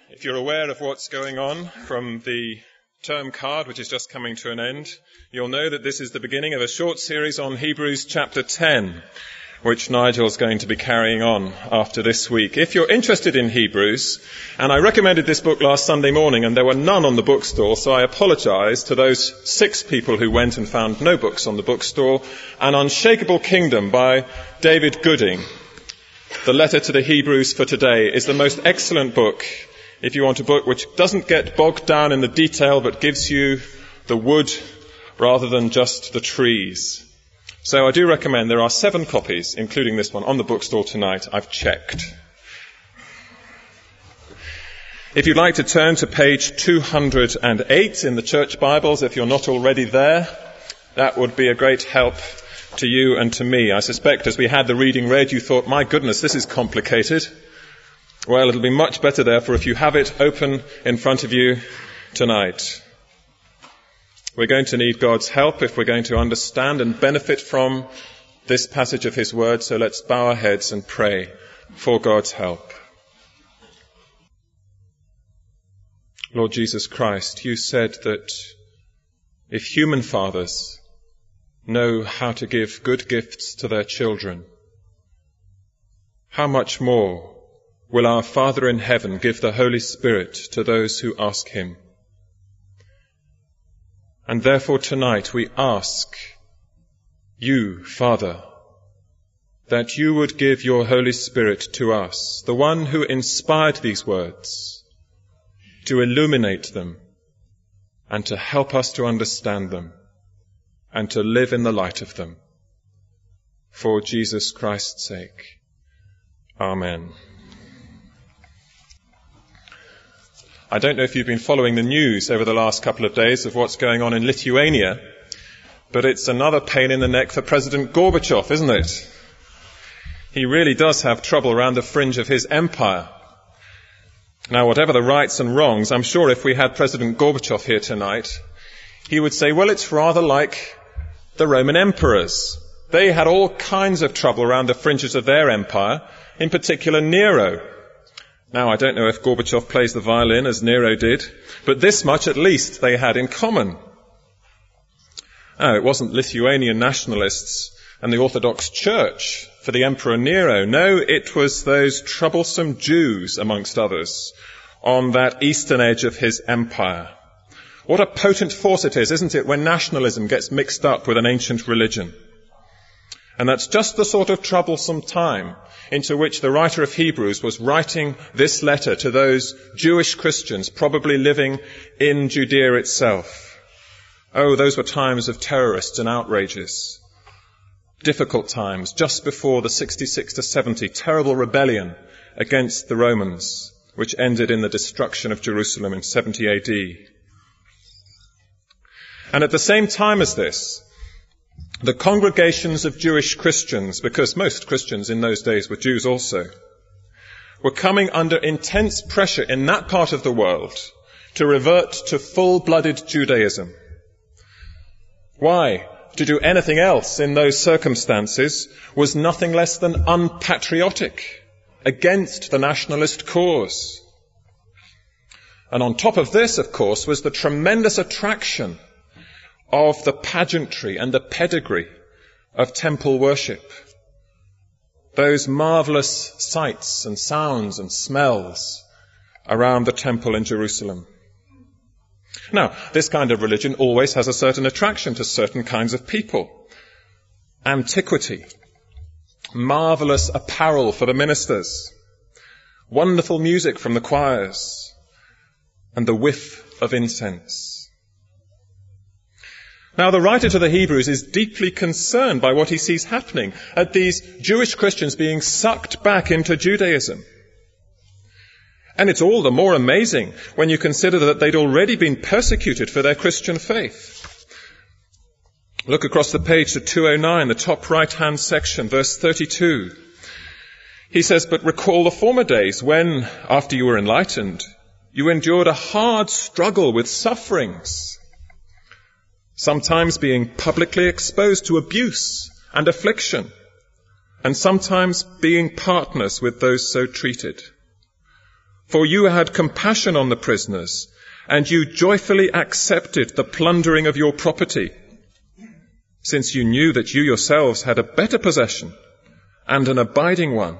If you're aware of what's going on from the term card, which is just coming to an end, you'll know that this is the beginning of a short series on Hebrews chapter 10, which Nigel's going to be carrying on after this week. If you're interested in Hebrews, and I recommended this book last Sunday morning and there were none on the bookstall, so I apologise to those 6 people who went and found no books on the bookstall. An Unshakable Kingdom by David Gooding, the letter to the Hebrews for today, is the most excellent book if you want a book which doesn't get bogged down in the detail but gives you the wood rather than just the trees. So I do recommend. There are 7 copies, including this one, on the bookstall tonight. I've checked. If you'd like to turn to page 208 in the church Bibles, if you're not already there, that would be a great help to you and to me. I suspect as we had the reading read, you thought, my goodness, this is complicated. Well, it'll be much better, therefore, if you have it open in front of you tonight. We're going to need God's help if we're going to understand and benefit from this passage of His Word, so let's bow our heads and pray for God's help. Lord Jesus Christ, you said that if human fathers know how to give good gifts to their children, how much more will our Father in heaven give the Holy Spirit to those who ask Him? And therefore tonight we ask you, Father, that you would give your Holy Spirit to us, the one who inspired these words, to illuminate them and to help us to understand them and to live in the light of them. For Jesus Christ's sake. Amen. I don't know if you've been following the news over the last couple of days of what's going on in Lithuania, but it's another pain in the neck for President Gorbachev, isn't it? He really does have trouble around the fringe of his empire. Now, whatever the rights and wrongs, I'm sure if we had President Gorbachev here tonight, he would say, well, it's rather like the Roman emperors. They had all kinds of trouble around the fringes of their empire, in particular Nero. Now, I don't know if Gorbachev plays the violin as Nero did, but this much at least they had in common. Oh, it wasn't Lithuanian nationalists and the Orthodox Church for the Emperor Nero. No, it was those troublesome Jews, amongst others, on that eastern edge of his empire. What a potent force it is, isn't it, when nationalism gets mixed up with an ancient religion? And that's just the sort of troublesome time into which the writer of Hebrews was writing this letter to those Jewish Christians probably living in Judea itself. Oh, those were times of terrorists and outrages. Difficult times, just before the 66 to 70 terrible rebellion against the Romans, which ended in the destruction of Jerusalem in 70 AD. And at the same time as this, the congregations of Jewish Christians, because most Christians in those days were Jews also, were coming under intense pressure in that part of the world to revert to full-blooded Judaism. Why? To do anything else in those circumstances was nothing less than unpatriotic, against the nationalist cause. And on top of this, of course, was the tremendous attraction of the pageantry and the pedigree of temple worship. Those marvelous sights and sounds and smells around the temple in Jerusalem. Now, this kind of religion always has a certain attraction to certain kinds of people. Antiquity, marvelous apparel for the ministers, wonderful music from the choirs, and the whiff of incense. Now, the writer to the Hebrews is deeply concerned by what he sees happening at these Jewish Christians being sucked back into Judaism. And it's all the more amazing when you consider that they'd already been persecuted for their Christian faith. Look across the page to 209, the top right-hand section, verse 32. He says, but recall the former days when, after you were enlightened, you endured a hard struggle with sufferings, sometimes being publicly exposed to abuse and affliction, and sometimes being partners with those so treated. For you had compassion on the prisoners, and you joyfully accepted the plundering of your property, since you knew that you yourselves had a better possession and an abiding one.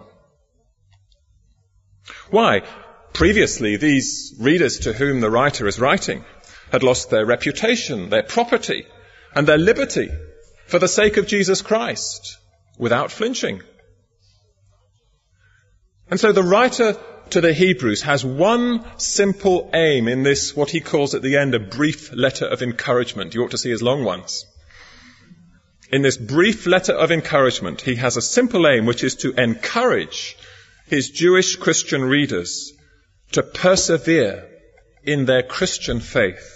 Why? Previously, these readers to whom the writer is writing had lost their reputation, their property, and their liberty for the sake of Jesus Christ, without flinching. And so the writer to the Hebrews has one simple aim in this, what he calls at the end, a brief letter of encouragement. You ought to see his long ones. In this brief letter of encouragement, he has a simple aim, which is to encourage his Jewish Christian readers to persevere in their Christian faith.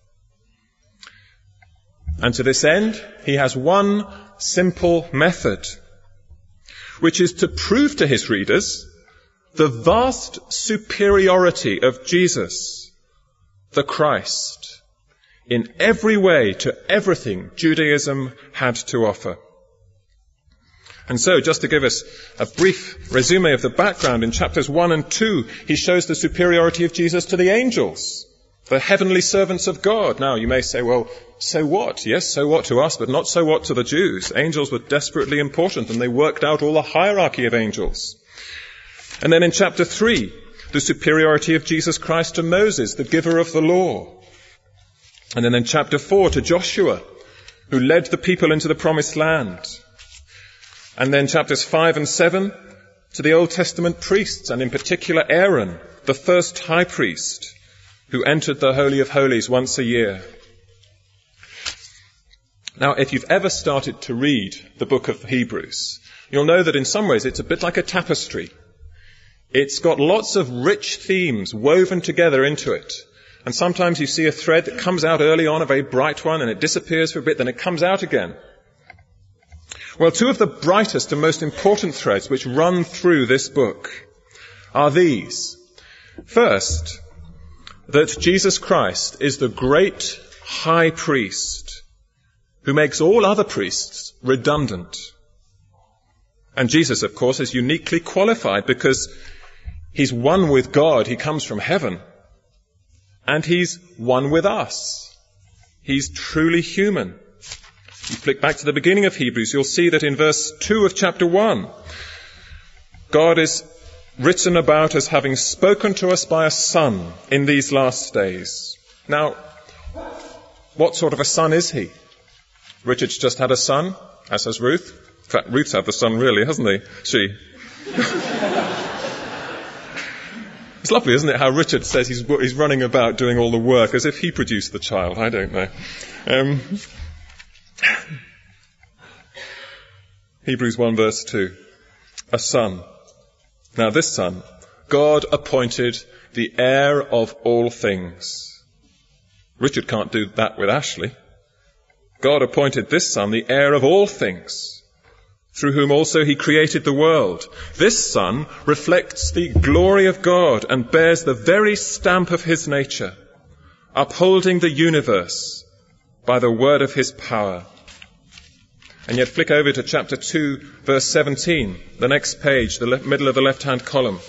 And to this end, he has one simple method, which is to prove to his readers the vast superiority of Jesus, the Christ, in every way to everything Judaism had to offer. And so, just to give us a brief resume of the background, in chapters 1 and 2, he shows the superiority of Jesus to the angels, the heavenly servants of God. Now, you may say, well, so what? Yes, so what to us, but not so what to the Jews. Angels were desperately important, and they worked out all the hierarchy of angels. And then in chapter 3, the superiority of Jesus Christ to Moses, the giver of the law. And then in chapter 4, to Joshua, who led the people into the promised land. And then chapters 5 and 7, to the Old Testament priests, and in particular Aaron, the first high priest, who entered the Holy of Holies once a year. Now, if you've ever started to read the book of Hebrews, you'll know that in some ways it's a bit like a tapestry. It's got lots of rich themes woven together into it. And sometimes you see a thread that comes out early on, a very bright one, and it disappears for a bit, then it comes out again. Well, two of the brightest and most important threads which run through this book are these. First, that Jesus Christ is the great high priest who makes all other priests redundant. And Jesus, of course, is uniquely qualified because he's one with God. He comes from heaven. And he's one with us. He's truly human. You flick back to the beginning of Hebrews, you'll see that in verse 2 of chapter 1, God is written about as having spoken to us by a son in these last days. Now, what sort of a son is he? Richard's just had a son, as has Ruth. In fact, Ruth's had the son really, hasn't she? It's lovely, isn't it, how Richard says he's running about doing all the work as if he produced the child. I don't know. Hebrews 1 verse 2. A son. Now this son, God appointed the heir of all things. Richard can't do that with Ashley. God appointed this son the heir of all things, through whom also he created the world. This son reflects the glory of God and bears the very stamp of his nature, upholding the universe by the word of his power. And yet flick over to chapter 2, verse 17, the next page, the middle of the left-hand column.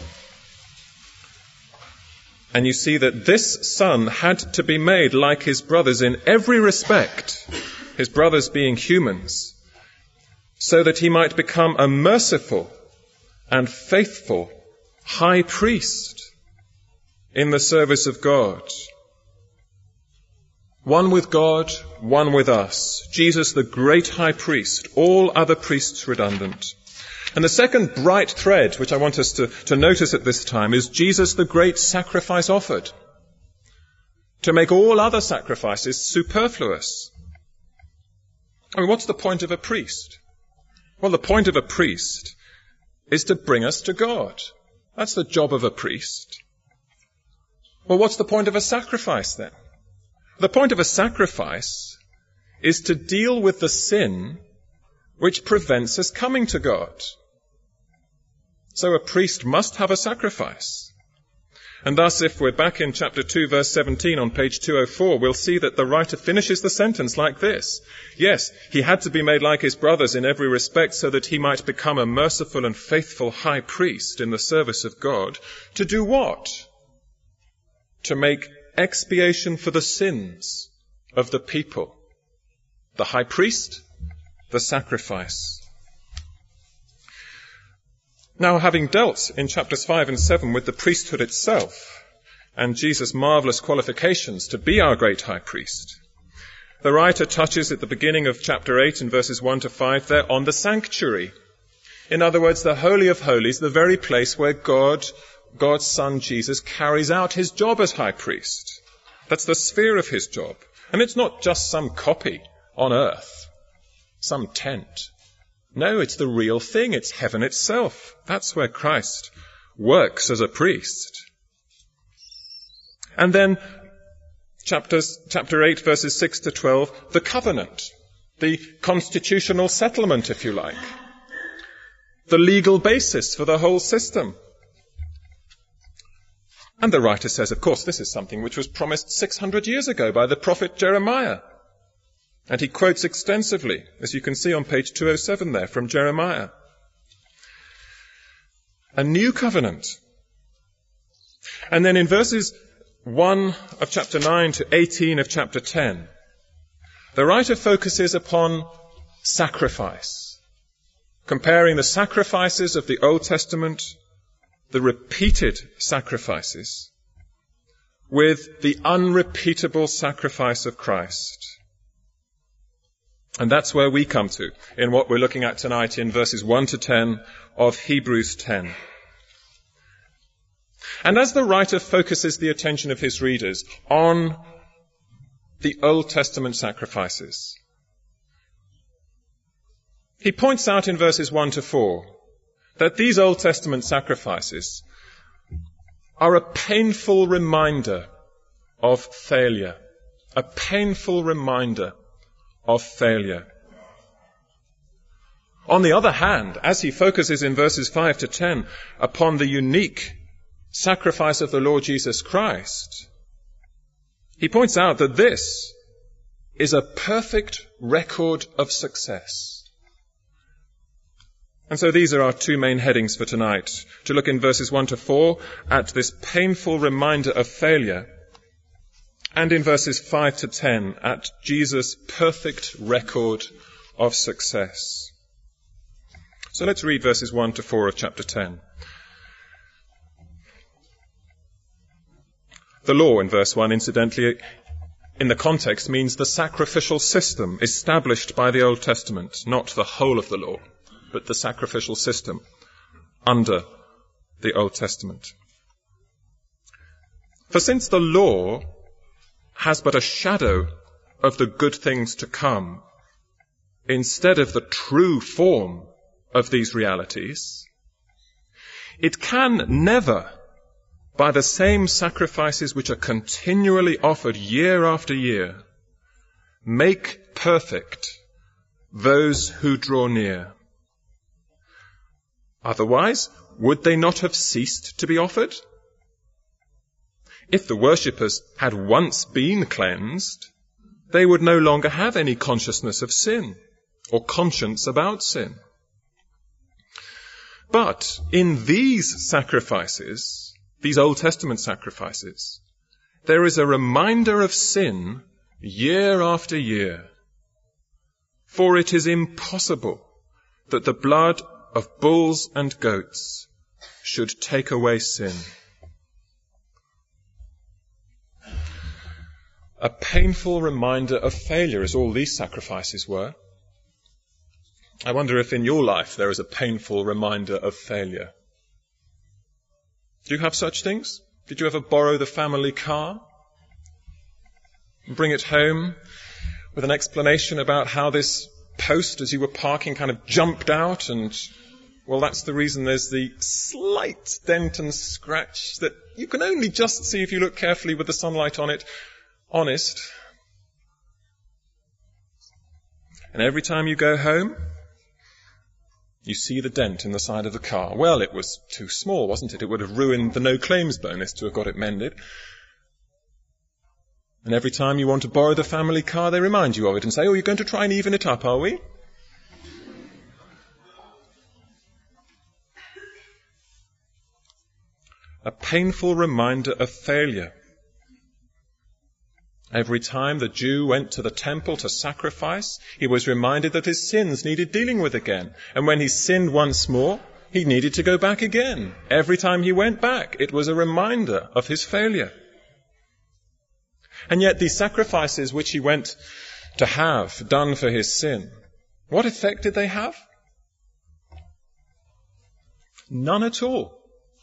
And you see that this son had to be made like his brothers in every respect, his brothers being humans, so that he might become a merciful and faithful high priest in the service of God. One with God, one with us. Jesus, the great high priest, all other priests redundant. And the second bright thread, which I want us to notice at this time, is Jesus, the great sacrifice offered, to make all other sacrifices superfluous. I mean, what's the point of a priest? Well, the point of a priest is to bring us to God. That's the job of a priest. Well, what's the point of a sacrifice then? The point of a sacrifice is to deal with the sin which prevents us coming to God. So a priest must have a sacrifice. And thus, if we're back in chapter 2, verse 17 on page 204, we'll see that the writer finishes the sentence like this. Yes, he had to be made like his brothers in every respect so that he might become a merciful and faithful high priest in the service of God. To do what? to make expiation for the sins of the people. The high priest, the sacrifice. Now, having dealt in chapters 5 and 7 with the priesthood itself and Jesus' marvelous qualifications to be our great high priest, the writer touches at the beginning of chapter 8 in verses 1 to 5 there on the sanctuary. In other words, the Holy of Holies, the very place where God's Son Jesus carries out his job as high priest. That's the sphere of his job. And it's not just some copy on earth, some tent. No, it's the real thing. It's heaven itself. That's where Christ works as a priest. And then chapter 8, verses 6 to 12, the covenant, the constitutional settlement, if you like, the legal basis for the whole system. And the writer says, of course, this is something which was promised 600 years ago by the prophet Jeremiah. And he quotes extensively, as you can see on page 207 there, from Jeremiah. A new covenant. And then in verses 1 of chapter 9 to 18 of chapter 10, the writer focuses upon sacrifice, comparing the sacrifices of the Old Testament, the repeated sacrifices, with the unrepeatable sacrifice of Christ. And that's where we come to in what we're looking at tonight in verses 1 to 10 of Hebrews 10. And as the writer focuses the attention of his readers on the Old Testament sacrifices, he points out in verses 1 to 4 that these Old Testament sacrifices are a painful reminder of failure. A painful reminder of failure. On the other hand, as he focuses in verses 5 to 10 upon the unique sacrifice of the Lord Jesus Christ, he points out that this is a perfect record of success. And so these are our two main headings for tonight, to look in verses 1 to 4 at this painful reminder of failure, and in verses 5 to 10 at Jesus' perfect record of success. So let's read verses 1 to 4 of chapter 10. The law in verse 1, incidentally, in the context means the sacrificial system established by the Old Testament, not the whole of the law, but the sacrificial system under the Old Testament. For since the law has but a shadow of the good things to come, instead of the true form of these realities, it can never, by the same sacrifices which are continually offered year after year, make perfect those who draw near. Otherwise, would they not have ceased to be offered? If the worshippers had once been cleansed, they would no longer have any consciousness of sin or conscience about sin. But in these sacrifices, these Old Testament sacrifices, there is a reminder of sin year after year. For it is impossible that the blood of bulls and goats should take away sin. A painful reminder of failure, as all these sacrifices were. I wonder if in your life there is a painful reminder of failure. Do you have such things? Did you ever borrow the family car and bring it home with an explanation about how this post, as you were parking, kind of jumped out and, well, that's the reason there's the slight dent and scratch that you can only just see if you look carefully with the sunlight on it. Honest. And every time you go home, you see the dent in the side of the car. Well, it was too small, wasn't it? It would have ruined the no-claims bonus to have got it mended. And every time you want to borrow the family car, they remind you of it and say, oh, you're going to try and even it up, are we? A painful reminder of failure. Every time the Jew went to the temple to sacrifice, he was reminded that his sins needed dealing with again. And when he sinned once more, he needed to go back again. Every time he went back, it was a reminder of his failure. And yet these sacrifices which he went to have done for his sin, what effect did they have? None at all.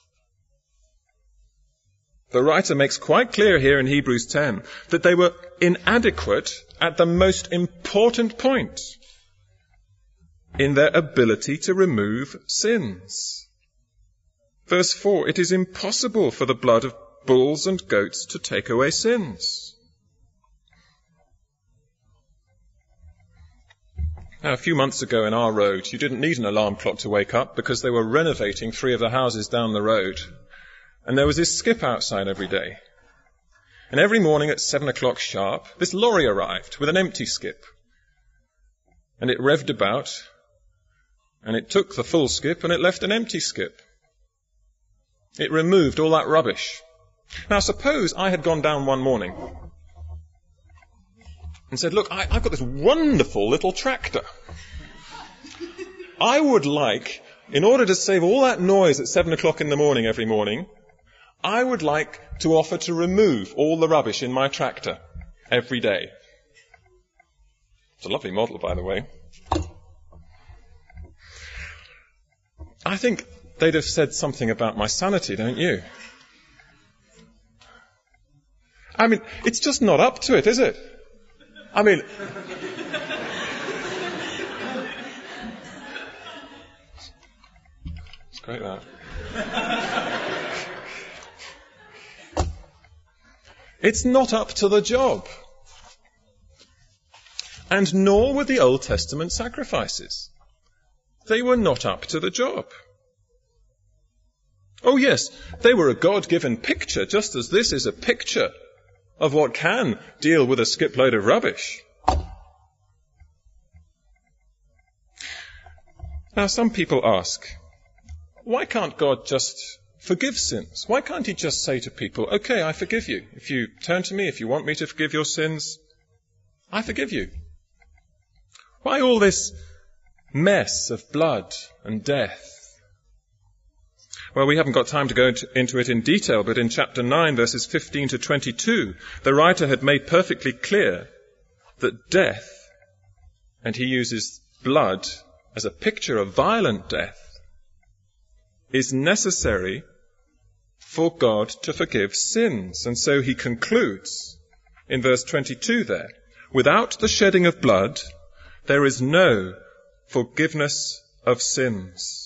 The writer makes quite clear here in Hebrews 10 that they were inadequate at the most important point in their ability to remove sins. Verse 4, it is impossible for the blood of bulls and goats to take away sins. Now, a few months ago in our road, you didn't need an alarm clock to wake up because they were renovating 3 of the houses down the road. And there was this skip outside every day. And every morning at 7 o'clock sharp, this lorry arrived with an empty skip. And it revved about, and it took the full skip, and it left an empty skip. It removed all that rubbish. Now, suppose I had gone down one morning and said, look, I've got this wonderful little tractor. I would like, in order to save all that noise at 7 o'clock in the morning every morning, I would like to offer to remove all the rubbish in my tractor every day. It's a lovely model, by the way. I think they'd have said something about my sanity, don't you? I mean, it's just not up to it, is it? I mean, it's great that. It's not up to the job. And nor were the Old Testament sacrifices. They were not up to the job. Oh yes, they were a God-given picture, just as this is a picture of what can deal with a skipload of rubbish. Now, some people ask, why can't God just forgive sins? Why can't he just say to people, okay, I forgive you. If you turn to me, if you want me to forgive your sins, I forgive you. Why all this mess of blood and death? Well, we haven't got time to go into it in detail, but in chapter 9, verses 15 to 22, the writer had made perfectly clear that death, and he uses blood as a picture of violent death, is necessary for God to forgive sins. And so he concludes in verse 22 there, without the shedding of blood, there is no forgiveness of sins.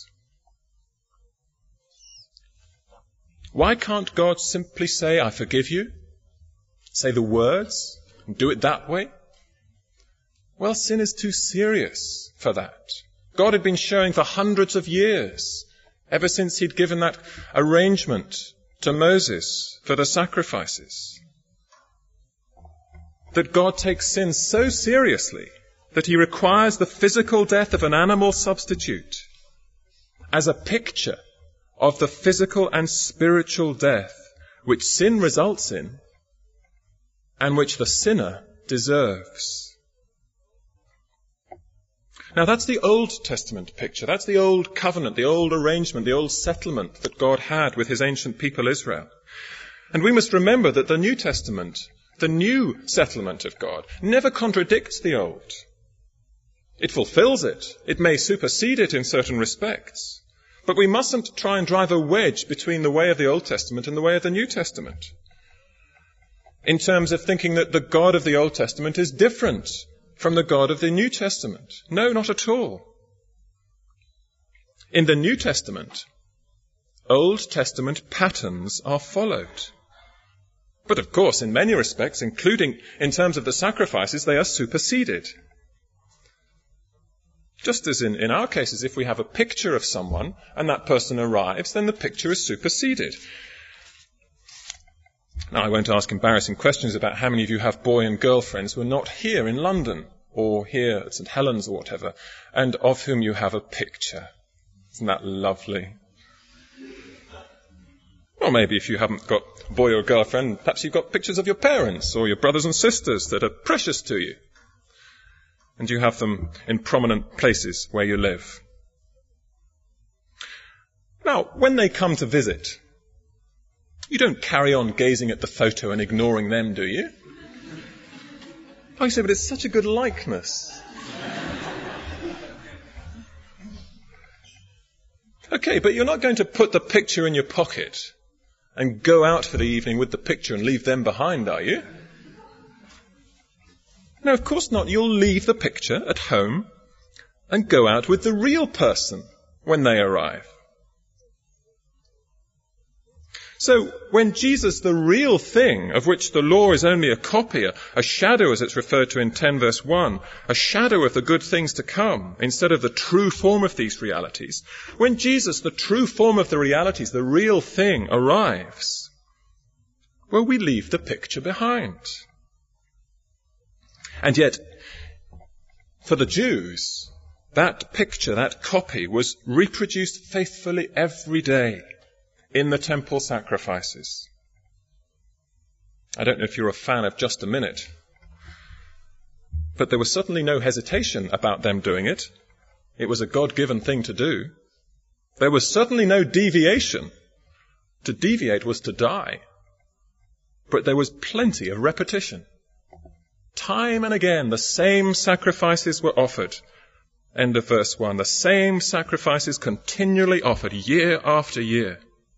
Why can't God simply say, I forgive you? Say the words and do it that way? Well, sin is too serious for that. God had been showing for hundreds of years, ever since he'd given that arrangement to Moses for the sacrifices, that God takes sin so seriously that he requires the physical death of an animal substitute as a picture of the physical and spiritual death which sin results in and which the sinner deserves. Now that's the Old Testament picture. That's the old covenant, the old arrangement, the old settlement that God had with his ancient people Israel. And we must remember that the New Testament, the new settlement of God, never contradicts the old. It fulfills it. It may supersede it in certain respects. But we mustn't try and drive a wedge between the way of the Old Testament and the way of the New Testament, in terms of thinking that the God of the Old Testament is different from the God of the New Testament. No, not at all. In the New Testament, Old Testament patterns are followed. But of course, in many respects, including in terms of the sacrifices, they are superseded. Just as in our cases, if we have a picture of someone and that person arrives, then the picture is superseded. Now, I won't ask embarrassing questions about how many of you have boy and girl friends who are not here in London or here at St. Helens or whatever, and of whom you have a picture. Isn't that lovely? Well, maybe if you haven't got a boy or a girlfriend, perhaps you've got pictures of your parents or your brothers and sisters that are precious to you. And you have them in prominent places where you live. Now, when they come to visit, you don't carry on gazing at the photo and ignoring them, do you? Oh, you say, but it's such a good likeness. Okay, but you're not going to put the picture in your pocket and go out for the evening with the picture and leave them behind, are you? No, of course not. You'll leave the picture at home and go out with the real person when they arrive. So when Jesus, the real thing, of which the law is only a copy, a shadow as it's referred to in 10 verse 1, a shadow of the good things to come, instead of the true form of these realities, when Jesus, the true form of the realities, the real thing, arrives, well, we leave the picture behind. And yet, for the Jews, that picture, that copy, was reproduced faithfully every day in the temple sacrifices. I don't know if you're a fan of Just a Minute, but there was certainly no hesitation about them doing it. It was a God-given thing to do. There was certainly no deviation. To deviate was to die. But there was plenty of repetition. Time and again, the same sacrifices were offered. End of verse 1. The same sacrifices continually offered year after year.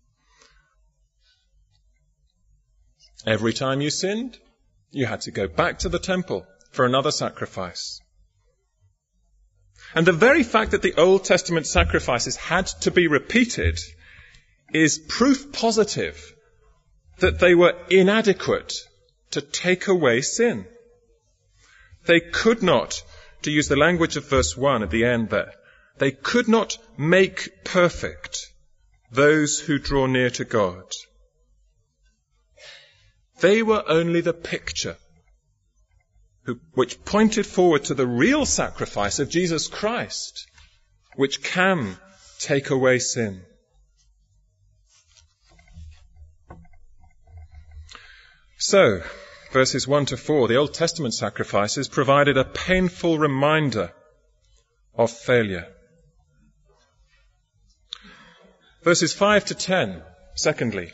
Every time you sinned, you had to go back to the temple for another sacrifice. And the very fact that the Old Testament sacrifices had to be repeated is proof positive that they were inadequate to take away sin. They could not, to use the language of verse 1 at the end there, they could not make perfect those who draw near to God. They were only the picture which pointed forward to the real sacrifice of Jesus Christ, which can take away sin. So, verses 1 to 4, the Old Testament sacrifices provided a painful reminder of failure. Verses 5 to 10, secondly,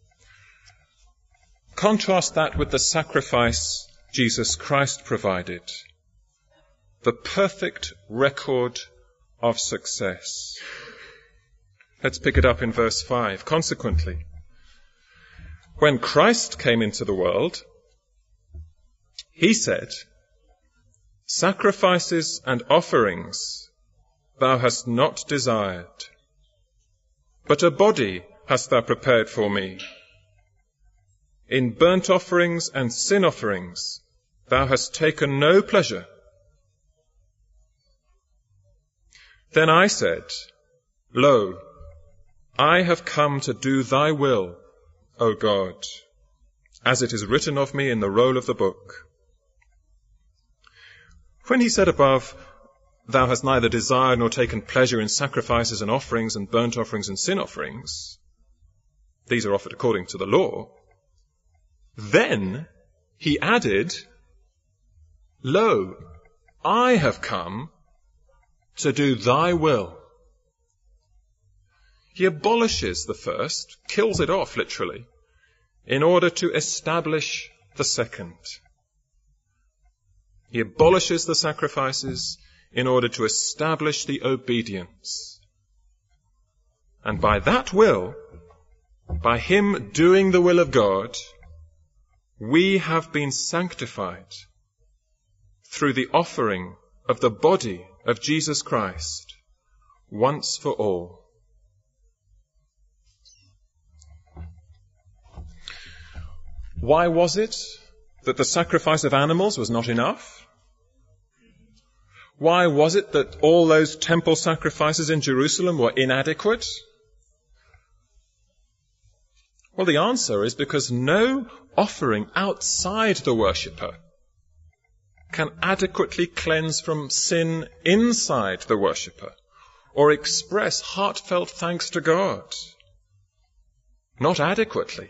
contrast that with the sacrifice Jesus Christ provided, the perfect record of success. Let's pick it up in verse 5. Consequently, when Christ came into the world, he said, "Sacrifices and offerings thou hast not desired, but a body hast thou prepared for me. In burnt offerings and sin offerings thou hast taken no pleasure." Then I said, "Lo, I have come to do thy will, O God, as it is written of me in the roll of the book." When he said above, "Thou hast neither desired nor taken pleasure in sacrifices and offerings and burnt offerings and sin offerings," these are offered according to the law, then he added, "Lo, I have come to do thy will." He abolishes the first, kills it off literally, in order to establish the second. He abolishes the sacrifices in order to establish the obedience. And by that will, by him doing the will of God, we have been sanctified through the offering of the body of Jesus Christ once for all. Why was it that the sacrifice of animals was not enough? Why was it that all those temple sacrifices in Jerusalem were inadequate? Well, the answer is because no offering outside the worshipper can adequately cleanse from sin inside the worshipper or express heartfelt thanks to God. not adequately.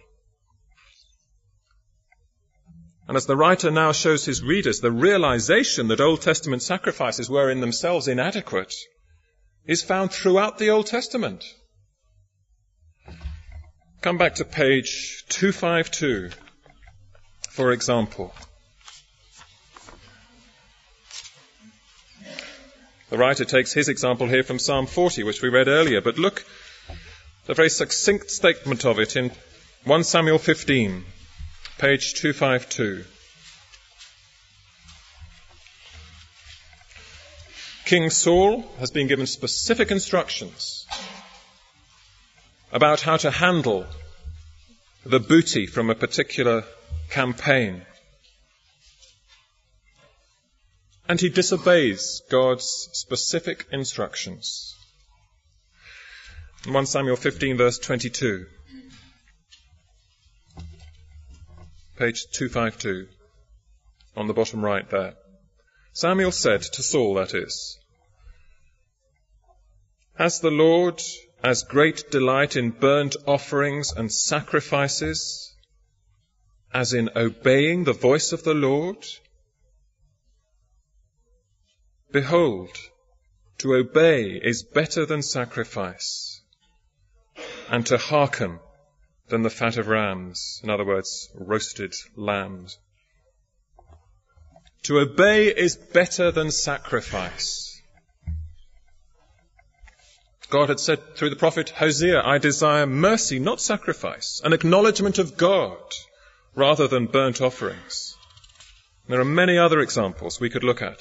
And as the writer now shows his readers, the realization that Old Testament sacrifices were in themselves inadequate is found throughout the Old Testament. Come back to page 252, for example. The writer takes his example here from Psalm 40, which we read earlier, but look at the very succinct statement of it in 1 Samuel 15, page 252. King Saul has been given specific instructions about how to handle the booty from a particular campaign. And he disobeys God's specific instructions. In 1 Samuel 15, verse 22, page 252, on the bottom right there. Samuel said to Saul, that is, "Has the Lord as great delight in burnt offerings and sacrifices as in obeying the voice of the Lord? Behold, to obey is better than sacrifice, and to hearken than the fat of rams." In other words, roasted lambs. To obey is better than sacrifice. God had said through the prophet Hosea, "I desire mercy, not sacrifice, an acknowledgement of God rather than burnt offerings." There are many other examples we could look at.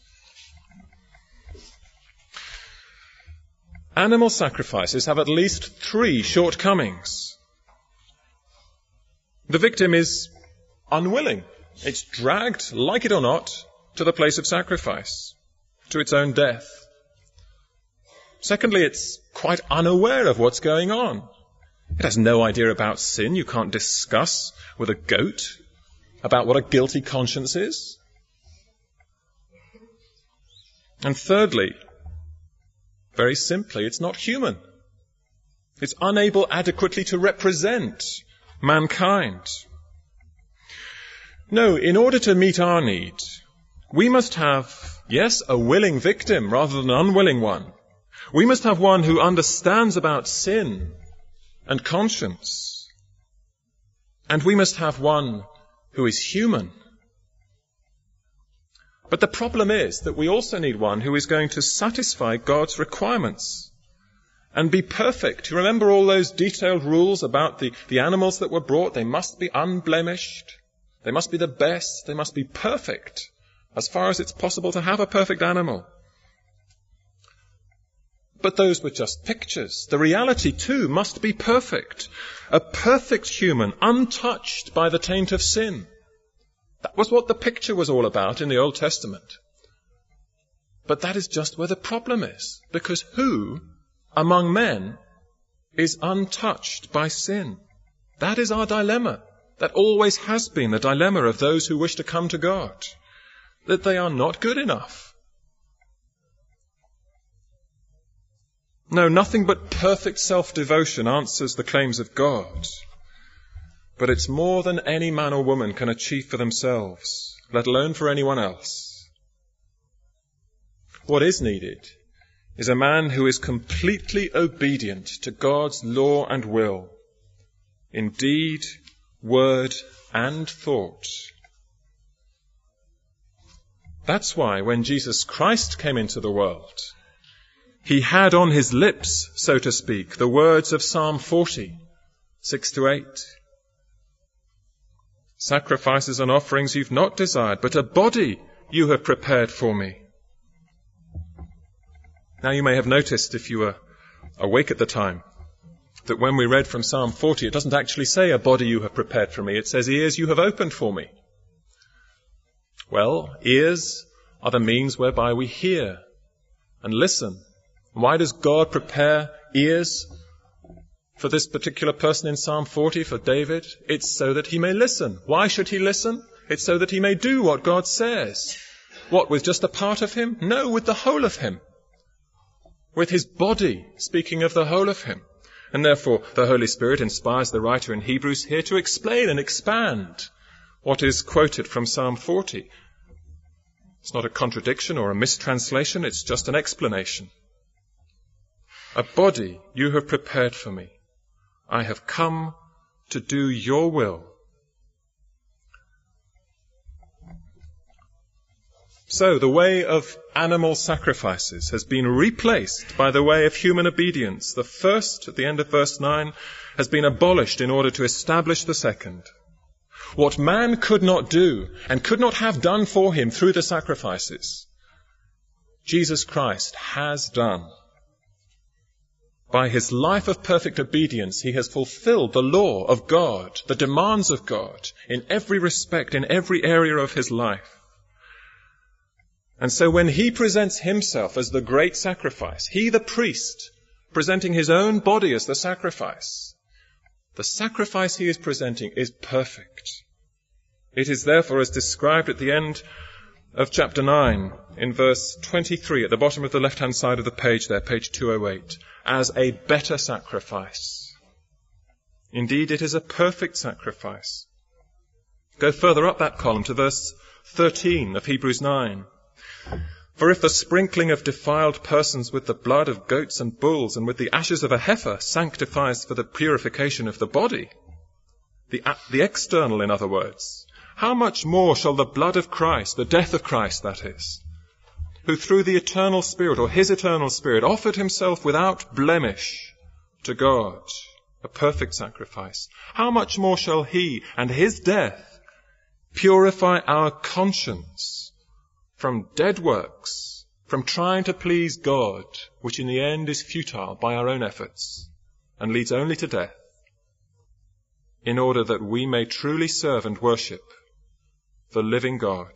Animal sacrifices have at least 3 shortcomings. The victim is unwilling. It's dragged, like it or not, to the place of sacrifice, to its own death. Secondly, it's quite unaware of what's going on. It has no idea about sin. You can't discuss with a goat about what a guilty conscience is. And thirdly, very simply, it's not human. It's unable adequately to represent mankind. No, in order to meet our need, we must have, yes, a willing victim rather than an unwilling one. We must have one who understands about sin and conscience. And we must have one who is human. But the problem is that we also need one who is going to satisfy God's requirements and be perfect. You remember all those detailed rules about the animals that were brought? They must be unblemished. They must be the best. They must be perfect, as far as it's possible to have a perfect animal. But those were just pictures. The reality, too, must be perfect. A perfect human, untouched by the taint of sin. That was what the picture was all about in the Old Testament. But that is just where the problem is. Because who among men is untouched by sin? That is our dilemma. That always has been the dilemma of those who wish to come to God. That they are not good enough. No, nothing but perfect self-devotion answers the claims of God. But it's more than any man or woman can achieve for themselves, let alone for anyone else. What is needed is a man who is completely obedient to God's law and will, in deed, word, and thought. That's why when Jesus Christ came into the world, he had on his lips, so to speak, the words of Psalm 40, 6-8. Sacrifices and offerings you've not desired, but a body you have prepared for me. Now you may have noticed, if you were awake at the time, that when we read from Psalm 40, it doesn't actually say a body you have prepared for me. It says ears you have opened for me. Well, ears are the means whereby we hear and listen. Why does God prepare ears for this particular person in Psalm 40, for David? It's so that he may listen. Why should he listen? It's so that he may do what God says. What, with just a part of him? No, with the whole of him. With his body, speaking of the whole of him. And therefore, the Holy Spirit inspires the writer in Hebrews here to explain and expand what is quoted from Psalm 40. It's not a contradiction or a mistranslation, it's just an explanation. A body you have prepared for me. I have come to do your will. So the way of animal sacrifices has been replaced by the way of human obedience. The first, at the end of verse 9, has been abolished in order to establish the second. What man could not do and could not have done for him through the sacrifices, Jesus Christ has done. By his life of perfect obedience, he has fulfilled the law of God, the demands of God, in every respect, in every area of his life. And so when he presents himself as the great sacrifice, he, the priest, presenting his own body as the sacrifice he is presenting is perfect. It is therefore as described at the end of chapter 9, in verse 23, at the bottom of the left-hand side of the page there, page 208, as a better sacrifice. Indeed, it is a perfect sacrifice. Go further up that column to verse 13 of Hebrews 9. For if the sprinkling of defiled persons with the blood of goats and bulls and with the ashes of a heifer sanctifies for the purification of the body, the external, in other words, how much more shall the blood of Christ, the death of Christ, that is, who through the eternal Spirit, or his eternal Spirit, offered himself without blemish to God, a perfect sacrifice, how much more shall he and his death purify our conscience from dead works, from trying to please God, which in the end is futile by our own efforts and leads only to death, in order that we may truly serve and worship the living God.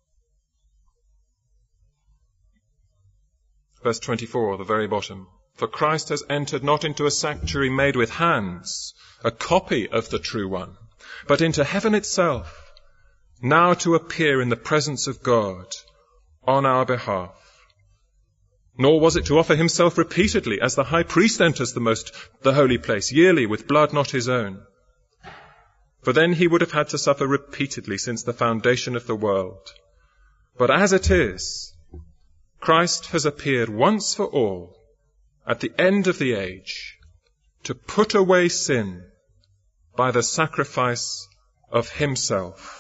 Verse 24, the very bottom. For Christ has entered not into a sanctuary made with hands, a copy of the true one, but into heaven itself, now to appear in the presence of God on our behalf. Nor was it to offer himself repeatedly, as the high priest enters the holy place yearly with blood not his own. For then he would have had to suffer repeatedly since the foundation of the world. But as it is, Christ has appeared once for all at the end of the age to put away sin by the sacrifice of himself.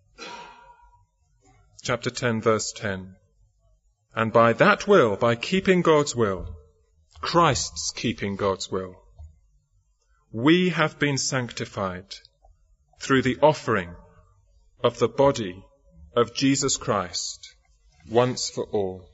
Chapter 10, verse 10. And by that will, by keeping God's will, Christ's keeping God's will, we have been sanctified through the offering of the body of Jesus Christ once for all.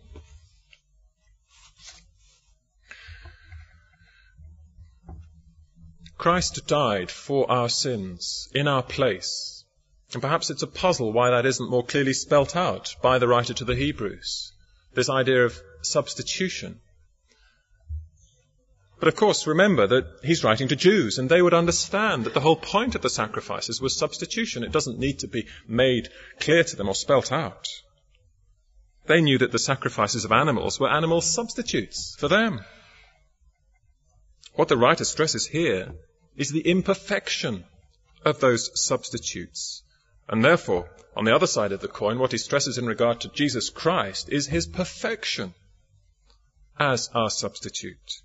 Christ died for our sins in our place. And perhaps it's a puzzle why that isn't more clearly spelt out by the writer to the Hebrews, this idea of substitution. But of course, remember that he's writing to Jews, and they would understand that the whole point of the sacrifices was substitution. It doesn't need to be made clear to them or spelt out. They knew that the sacrifices of animals were animal substitutes for them. What the writer stresses here is the imperfection of those substitutes. And therefore, on the other side of the coin, what he stresses in regard to Jesus Christ is his perfection as our substitute.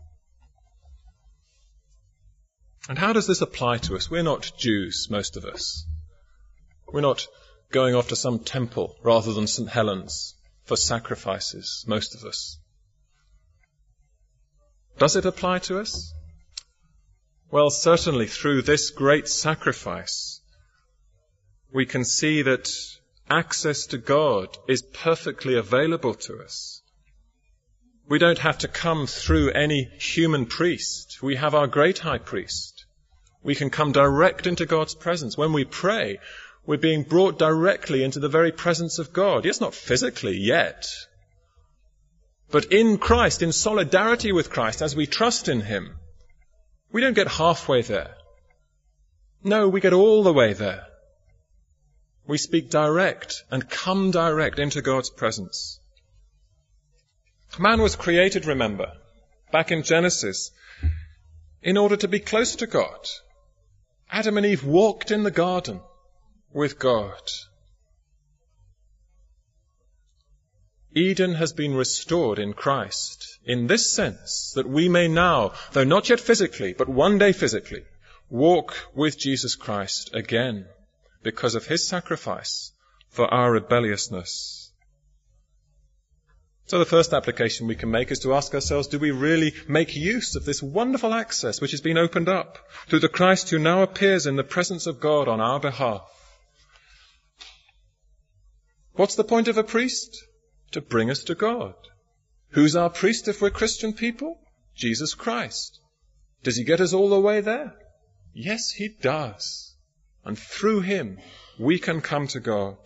And how does this apply to us? We're not Jews, most of us. We're not going off to some temple rather than St. Helens for sacrifices, most of us. Does it apply to us? Well, certainly through this great sacrifice, we can see that access to God is perfectly available to us. We don't have to come through any human priest. We have our great high priest. We can come direct into God's presence. When we pray, we're being brought directly into the very presence of God. Yes, not physically yet, but in Christ, in solidarity with Christ, as we trust in him. We don't get halfway there. No, we get all the way there. We speak direct and come direct into God's presence. Man was created, remember, back in Genesis, in order to be close to God. Adam and Eve walked in the garden with God. Eden has been restored in Christ in this sense that we may now, though not yet physically, but one day physically, walk with Jesus Christ again because of his sacrifice for our rebelliousness. So the first application we can make is to ask ourselves, do we really make use of this wonderful access which has been opened up through the Christ who now appears in the presence of God on our behalf? What's the point of a priest? To bring us to God. Who's our priest if we're Christian people? Jesus Christ. Does he get us all the way there? Yes, he does. And through him, we can come to God.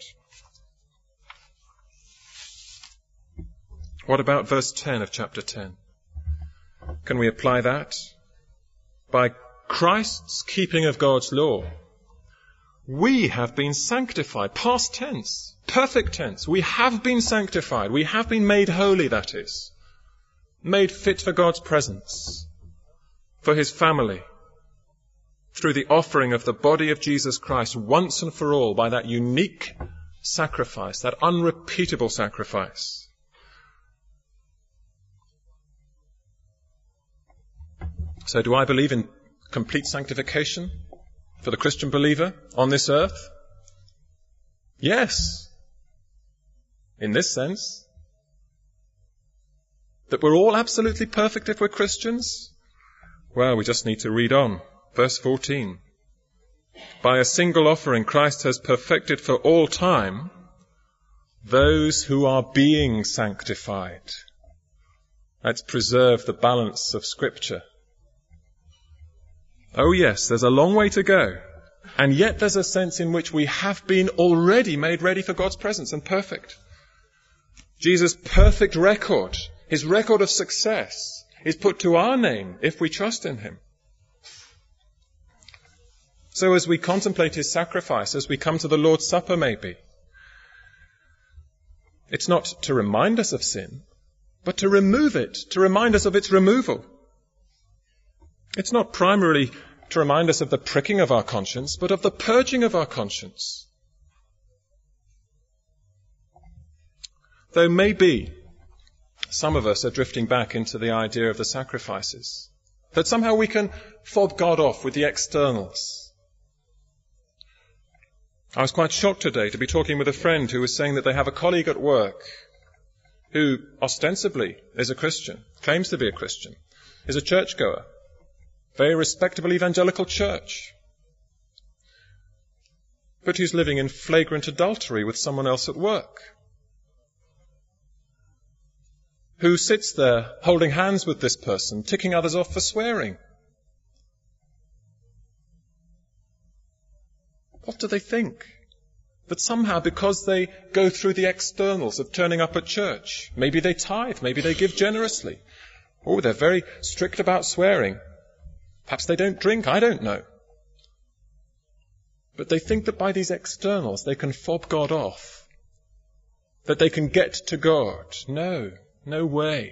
What about verse 10 of chapter 10? Can we apply that? By Christ's keeping of God's law, we have been sanctified. Past tense. Perfect tense. We have been sanctified. We have been made holy, that is. Made fit for God's presence. For his family. Through the offering of the body of Jesus Christ once and for all by that unique sacrifice, that unrepeatable sacrifice. So do I believe in complete sanctification for the Christian believer on this earth? Yes. In this sense. That we're all absolutely perfect if we're Christians? Well, we just need to read on. Verse 14. By a single offering, Christ has perfected for all time those who are being sanctified. Let's preserve the balance of Scripture. Oh yes, there's a long way to go. And yet there's a sense in which we have been already made ready for God's presence and perfect. Jesus' perfect record, his record of success, is put to our name if we trust in him. So as we contemplate his sacrifice, as we come to the Lord's Supper maybe, it's not to remind us of sin, but to remove it, to remind us of its removal. It's not primarily to remind us of the pricking of our conscience, but of the purging of our conscience. Though maybe some of us are drifting back into the idea of the sacrifices, that somehow we can fob God off with the externals. I was quite shocked today to be talking with a friend who was saying that they have a colleague at work who ostensibly is a Christian, claims to be a Christian, is a churchgoer, very respectable evangelical church, but who's living in flagrant adultery with someone else at work, who sits there holding hands with this person, ticking others off for swearing. What do they think? That somehow because they go through the externals of turning up at church, maybe they tithe, maybe they give generously, oh, they're very strict about swearing, perhaps they don't drink, I don't know. But they think that by these externals they can fob God off, that they can get to God. No, no way.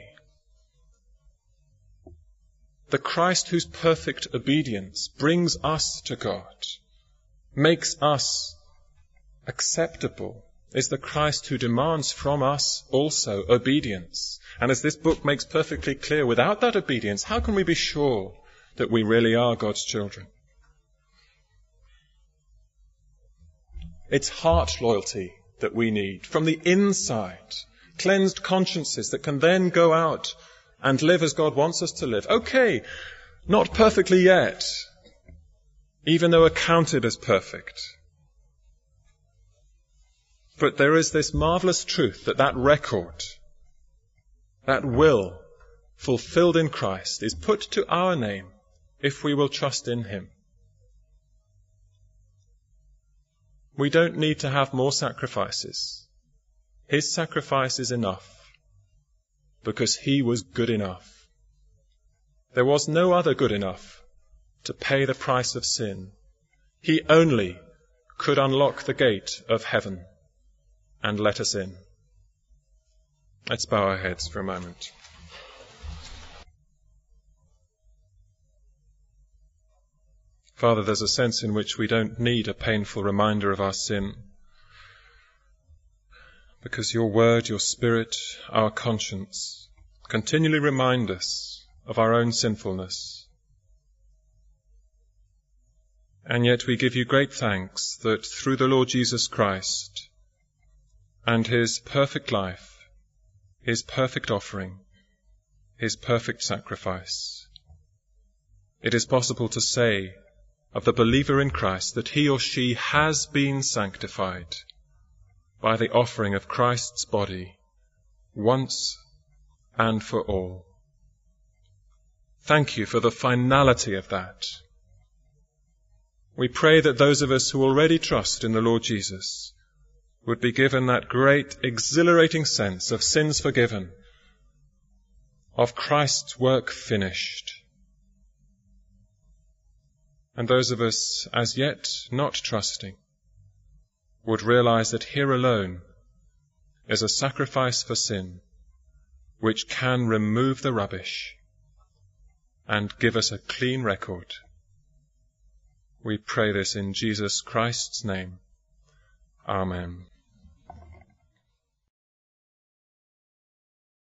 The Christ whose perfect obedience brings us to God, makes us acceptable, is the Christ who demands from us also obedience. And as this book makes perfectly clear, without that obedience, how can we be sure that we really are God's children? It's heart loyalty that we need from the inside, cleansed consciences that can then go out and live as God wants us to live. Okay, not perfectly yet, even though accounted as perfect. But there is this marvelous truth that that record, that will, fulfilled in Christ, is put to our name if we will trust in him. We don't need to have more sacrifices. His sacrifice is enough, because he was good enough. There was no other good enough to pay the price of sin. He only could unlock the gate of heaven and let us in. Let's bow our heads for a moment. Father, there's a sense in which we don't need a painful reminder of our sin, because your word, your Spirit, our conscience continually remind us of our own sinfulness. And yet we give you great thanks that through the Lord Jesus Christ and his perfect life, his perfect offering, his perfect sacrifice, it is possible to say of the believer in Christ that he or she has been sanctified by the offering of Christ's body once and for all. Thank you for the finality of that. We pray that those of us who already trust in the Lord Jesus would be given that great, exhilarating sense of sins forgiven, of Christ's work finished. And those of us as yet not trusting would realize that here alone is a sacrifice for sin which can remove the rubbish and give us a clean record. We pray this in Jesus Christ's name. Amen.